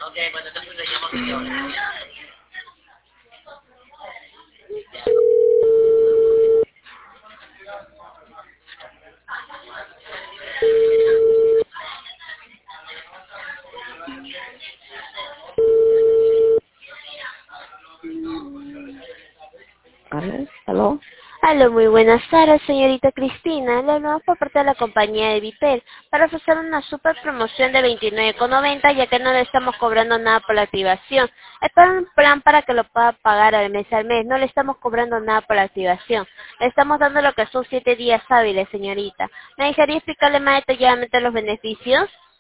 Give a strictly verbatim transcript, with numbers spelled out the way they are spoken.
Ok, bueno, entonces le llamo desde ahora. A ver, ¿aló? Aló, muy buenas tardes, señorita Cristina. Le hablamos por parte de la compañía de Vitel para ofrecer una super promoción de veintinueve con noventa, ya que no le estamos cobrando nada por la activación. Es para un plan para que lo pueda pagar al mes al mes. No le estamos cobrando nada por la activación. Le estamos dando lo que son siete días hábiles, señorita. ¿Me dejaría explicarle más detalladamente los beneficios?